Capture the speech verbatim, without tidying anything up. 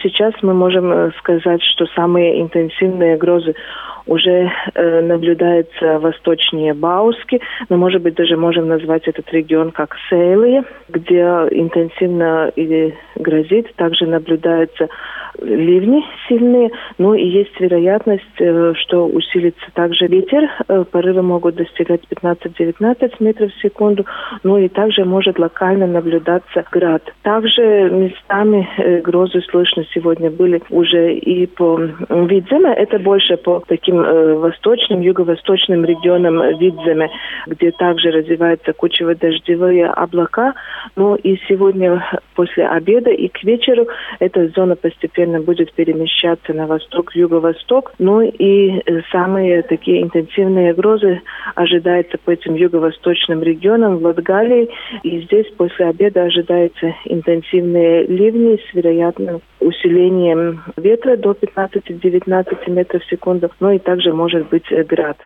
сейчас мы можем сказать, что самые интенсивные грозы уже э, наблюдаются восточнее Бауски, но, может быть, даже можем назвать этот регион как Сейлия, где интенсивно или грозит. Также наблюдаются ливни сильные, ну и есть вероятность, э, что усилится также ветер. Э, порывы могут достигать пятнадцать-девятнадцать метров в секунду, ну и также может локально наблюдаться град. Также местами э, грозы слышно сегодня были уже и по Видземе, это больше по таким восточным, юго-восточным регионам Видземе, где также развиваются кучево-дождевые облака. Ну и сегодня после обеда и к вечеру эта зона постепенно будет перемещаться на восток, юго-восток. Ну и самые такие интенсивные грозы ожидаются по этим юго-восточным регионам в Латгалии. И здесь после обеда ожидаются интенсивные ливни с вероятным усилением ветра до пятнадцати-девятнадцати метров в секунду. Ну и также может быть град.